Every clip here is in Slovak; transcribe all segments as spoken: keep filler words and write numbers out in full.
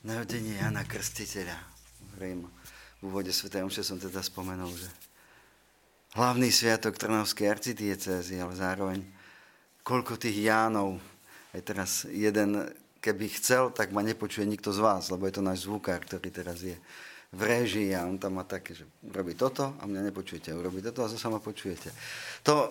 Narodenie Jana Krstiteľa. Hovorím, v úvode svätej omše som teda spomenul, že hlavný sviatok Trnavskej arcidiecézy, ale zároveň koľko tých Jánov. Aj teraz jeden, keby chcel, tak ma nepočuje nikto z vás, lebo je to náš zvukár, ktorý teraz je v réžii a on tam má také, že robí toto a mňa nepočujete, urobí toto a zase ma počujete. To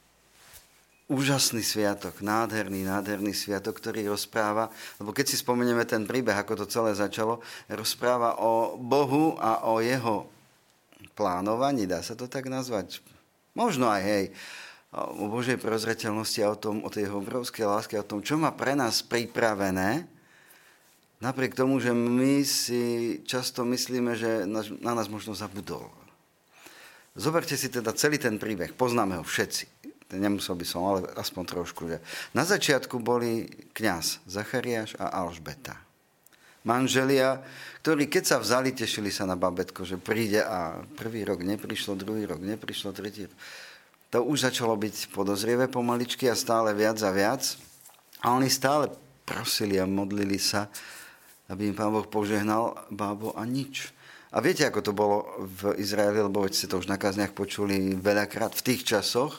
úžasný sviatok, nádherný, nádherný sviatok, ktorý rozpráva, lebo keď si spomenieme ten príbeh, ako to celé začalo, rozpráva o Bohu a o jeho plánovaní, dá sa to tak nazvať? Možno aj, hej, o Božej prozreteľnosti a o tom, o tej obrovskej láske, o tom, čo má pre nás pripravené, napriek tomu, že my si často myslíme, že na nás možno zabudol. Zoberte si teda celý ten príbeh, poznáme ho všetci. Nemusel by som, ale aspoň trošku. Že na začiatku boli kňaz Zachariáš a Alžbeta. Manželia, ktorí keď sa vzali, tešili sa na babetko, že príde a prvý rok neprišlo, druhý rok neprišlo, tretí rok. To už začalo byť podozrievé pomaličky a stále viac a viac. A oni stále prosili a modlili sa, aby im Pán Boh požehnal bábo a nič. A viete, ako to bolo v Izraeli, lebo veď ste to už na kázniach počuli veľakrát v tých časoch.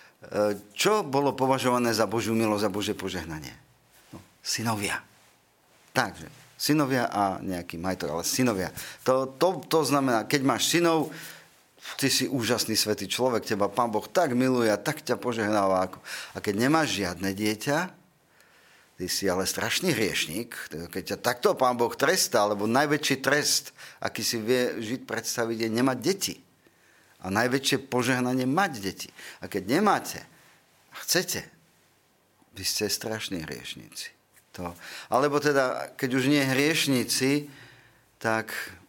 Čo bolo považované za Božiu milosť a Božie požehnanie? No, synovia. Takže, synovia a nejaký majetok, ale synovia. To, to, to znamená, keď máš synov, ty si úžasný svätý človek, teba Pán Boh tak miluje a tak ťa požehnáva. A keď nemáš žiadne dieťa, ty si ale strašný hriešník, keď ťa takto Pán Boh trestá, alebo najväčší trest, aký si vie žiť predstaviť, je nemať deti. A najväčšie požehnanie mať deti. A keď nemáte a chcete, vy ste strašní hriešníci. To. Alebo teda, keď už nie hriešníci, tak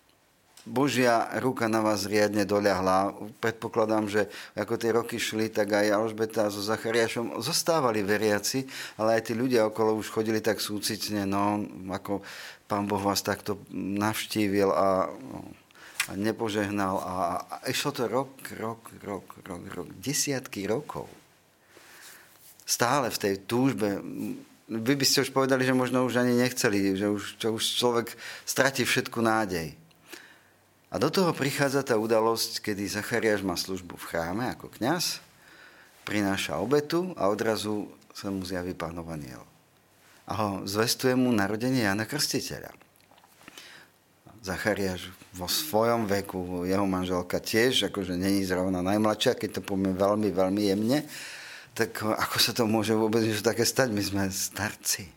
Božia ruka na vás riadne doľahla. Predpokladám, že ako tie roky šli, tak aj Alžbeta so Zachariášom zostávali veriaci, ale aj tí ľudia okolo už chodili tak súcitne, no, ako Pán Boh vás takto navštívil a... No, a nepožehnal a, a išlo to rok, rok, rok, rok, rok, desiatky rokov. Stále v tej túžbe. Vy by ste už povedali, že možno už ani nechceli, že už, že už človek stratí všetku nádej. A do toho prichádza tá udalosť, kedy Zachariáš má službu v chráme ako kňaz, prináša obetu a odrazu sa mu zjaví Pánov anjel. A ho zvestuje mu narodenie Jana Krstiteľa. Zachariáš vo svojom veku, jeho manželka tiež, akože není zrovna najmladšia, keď to poviem veľmi, veľmi jemne, tak ako sa to môže vôbec niečo také stať? My sme starci.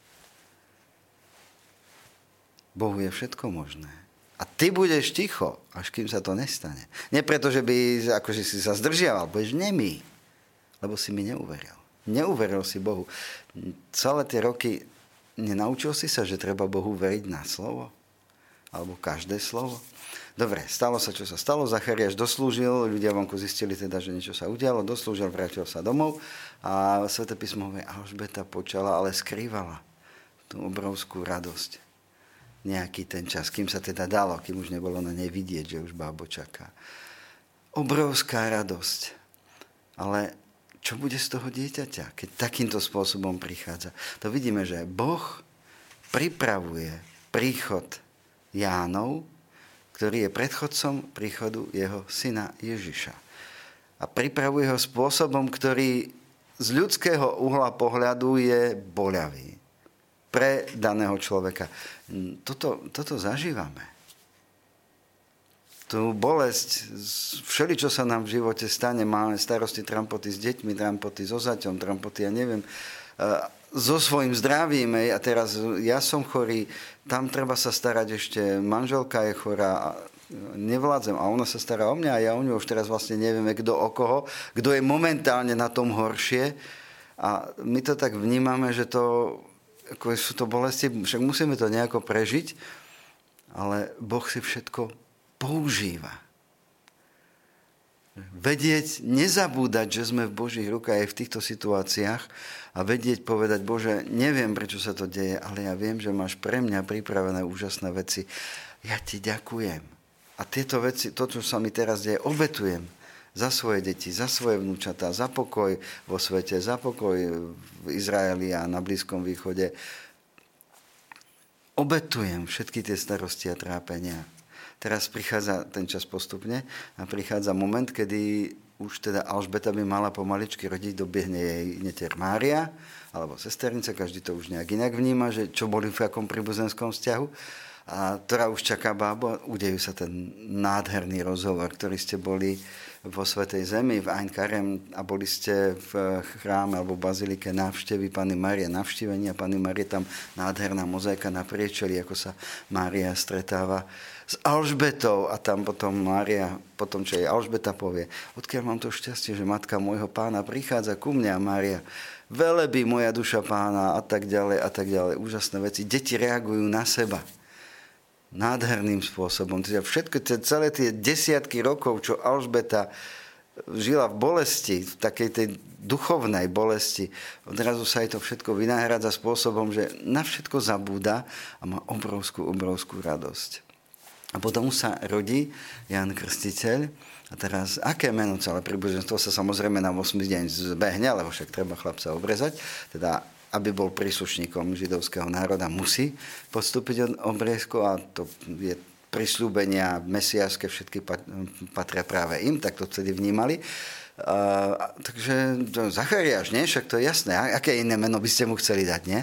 Bohu je všetko možné. A ty budeš ticho, až kým sa to nestane. Nie preto, že by akože si sa zdržiaval, budeš nemý, lebo si mi neuveril. Neuveril si Bohu. Celé tie roky nenaučil si sa, že treba Bohu veriť na slovo? Alebo každé slovo. Dobre, stalo sa, čo sa stalo. Zachariáš doslúžil, ľudia vonku zistili teda, že niečo sa udialo, doslúžil, vrátil sa domov a Sväté písmo hovorí, Alžbeta počala, ale skrývala tú obrovskú radosť. Nejaký ten čas, kým sa teda dalo, kým už nebolo na nej vidieť, že už bábo čaká. Obrovská radosť. Ale čo bude z toho dieťaťa, keď takýmto spôsobom prichádza? To vidíme, že Boh pripravuje príchod Jánov, ktorý je predchodcom príchodu jeho syna Ježiša. A pripravuje ho spôsobom, ktorý z ľudského uhla pohľadu je boľavý pre daného človeka. Toto, toto zažívame. Tú bolesť, všeli, čo sa nám v živote stane, máme starosti, trampoty s deťmi, trampoty so zaťom, trampoty, ja neviem, so svojím zdravím, a teraz ja som chorý, tam treba sa starať ešte, manželka je chorá, nevládzem a ona sa stará o mňa a ja o ňu už teraz vlastne nevieme, kto o koho, kto je momentálne na tom horšie a my to tak vnímame, že to, ako sú to bolesti, však musíme to nejako prežiť, ale Boh si všetko používa. Vedieť, nezabúdať, že sme v Božích rukách aj v týchto situáciách a vedieť povedať, Bože, neviem, prečo sa to deje, ale ja viem, že máš pre mňa pripravené úžasné veci. Ja ti ďakujem. A tieto veci, to, čo sa mi teraz deje, obetujem za svoje deti, za svoje vnúčatá, za pokoj vo svete, za pokoj v Izraeli a na Blízkom východe. obetujem všetky tie starosti a trápenia. Teraz prichádza ten čas postupne a prichádza moment, kedy už teda Alžbeta by mala pomaličky rodiť, dobiehne jej netier Mária, alebo sesternica, každý to už nejak inak vníma, že čo boli v akom príbuzenskom vzťahu. A ktorá už čaká bábo, udejú sa ten nádherný rozhovor, ktorý ste boli vo Svätej Zemi, v Ein Karem a boli ste v chráme alebo v bazilike návštevy Panny Márie, navštívenia Panny Márie, tam nádherná mozaika na priečeli, ako sa Mária stretáva s Alžbetou a tam potom Mária, potom čo jej Alžbeta povie, odkiaľ mám to šťastie, že matka môjho pána prichádza ku mne a Mária, velebí moja duša pána a tak ďalej a tak ďalej, úžasné veci. Deti reagujú na seba nádherným spôsobom. Teda všetko, celé tie desiatky rokov, čo Alžbeta žila v bolesti, v takej tej duchovnej bolesti, odrazu sa jej to všetko vynáhradza spôsobom, že na všetko zabúda a má obrovskú, obrovskú radosť. A potom sa rodí Ján Krstiteľ. A teraz, aké meno celé príbuzenstvo sa samozrejme na ôsmy deň zbehne, lebo však treba chlapca obrezať, teda aby bol príslušníkom židovského národa, musí podstúpiť od obrezku a to je prisľúbenia mesiášske, všetky patria práve im, tak to vtedy vnímali. Uh, takže Zachariáš, nie? Však to je jasné. Aké iné meno by ste mu chceli dať, nie?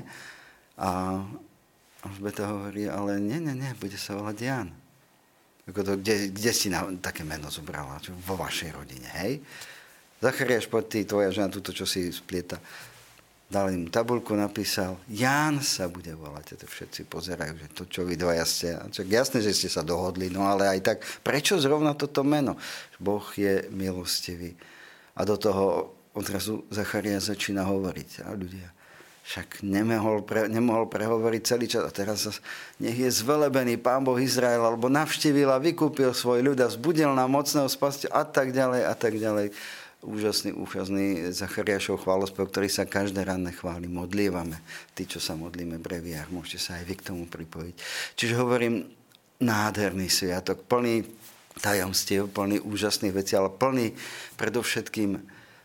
A Alžbeta hovorí, ale nie, nie, nie, bude sa volať Ján. To, kde, kde si na, také meno zobrala? Vo vašej rodine, hej? Zachariáš, poď ty, tvoja žena, túto, čo si splieta. Dal im tabuľku, napísal, Ján sa bude volať. A to všetci pozerajú, že to, čo vy dvaja ste. Čak jasné, že ste sa dohodli, no ale aj tak, prečo zrovna toto meno? Boh je milostivý. A do toho odrazu Zachariáš začína hovoriť. A ľudia, však nemohol, pre, nemohol prehovoriť celý čas. A teraz nech je zvelebený Pán Boh Izrael, alebo navštívil a vykúpil svoj ľud a vzbudil nám mocného spastia a tak ďalej a tak ďalej. Úžasný, úžasný Zachariášov chválospev, ktorý sa každé ranné chváli modlievame. Tí, čo sa modlíme breviách, môžete sa aj vy k tomu pripojiť. Čiže hovorím, nádherný sviatok, plný tajomstiev, plný úžasných vecí, ale plný predovšetkým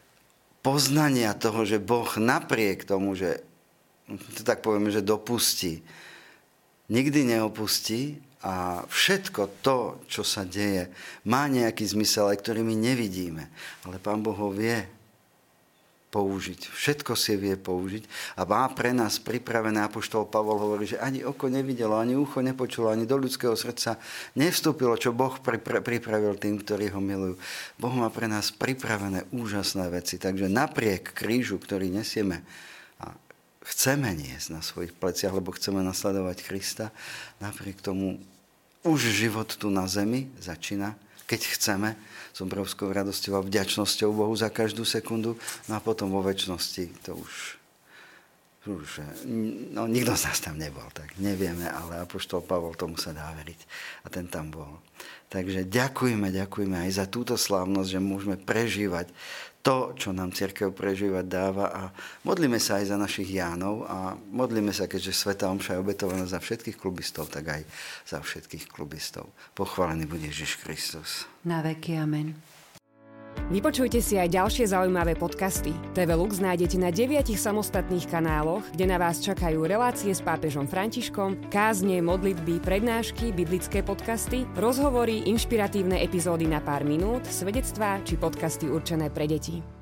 poznania toho, že Boh napriek tomu, že to tak povieme, že dopustí, nikdy neopustí, a všetko to, čo sa deje, má nejaký zmysel, aj ktorý my nevidíme. Ale Pán Boh ho vie použiť. Všetko si vie použiť a má pre nás pripravené. Apoštol Pavol hovorí, že ani oko nevidelo, ani ucho nepočulo, ani do ľudského srdca nevstúpilo, čo Boh pripravil tým, ktorí ho milujú. Boh má pre nás pripravené úžasné veci. Takže napriek krížu, ktorý nesieme, chceme niesť na svojich pleciach, lebo chceme nasledovať Krista. Napriek tomu už život tu na zemi začína, keď chceme, s obrovskou radosťou a vďačnosťou Bohu za každú sekundu, no a potom vo večnosti to už, už no nikto z nás tam nebol, tak nevieme, ale apoštol Pavol, tomu sa dá veriť a ten tam bol. Takže ďakujeme, ďakujeme aj za túto slávnosť, že môžeme prežívať to, čo nám cirkev prežívať dáva a modlíme sa aj za našich Jánov a modlíme sa, keďže svätá omša je obetovaná za všetkých klubistov, tak aj za všetkých klubistov. Pochválený bude Ježiš Kristus. Na veky amen. Vypočujte si aj ďalšie zaujímavé podcasty. té vé Lux nájdete na deviatich samostatných kanáloch, kde na vás čakajú relácie s pápežom Františkom, kázne, modlitby, prednášky, biblické podcasty, rozhovory, inšpiratívne epizódy na pár minút, svedectvá či podcasty určené pre deti.